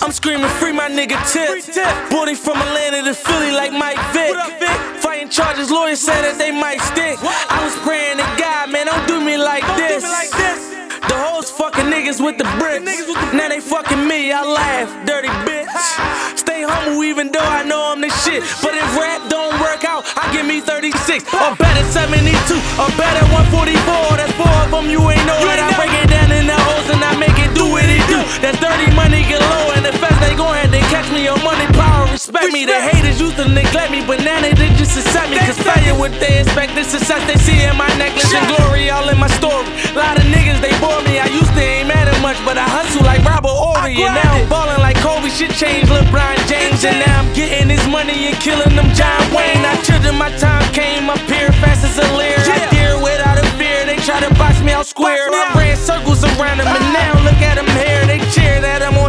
I'm screaming free my nigga Tip. Bought him from Atlanta to Philly like Mike Vick. Fighting charges, lawyers say that they might stick. I was praying to God, man, don't do me like this. The hoes fucking niggas with the bricks. Now they fucking me, I laugh, dirty bitch. Stay humble even though I know I'm the shit. But if rap don't work out, I give me 36. Or better 72, or better 144. That's 4 of them, you ain't know that. I break it down in the hoes and I make it do what it do. That's dirty money get low and the fast they gon' have to catch me on money, power, respect me. The haters used to neglect me, but now they just accept me. Cause failure what they expect, the success they see in my necklace and glory all in my story. A lot of niggas they bore me, I used to ain't mad at much, but I hustle like Robert Ory. And now I'm ballin' like Kobe, shit changed LeBron James. And now I'm getting this money and killing them John Wayne. I children, my time came up here fast as a leer. I dare without a fear, they try to box me out square. I ran circles around them and now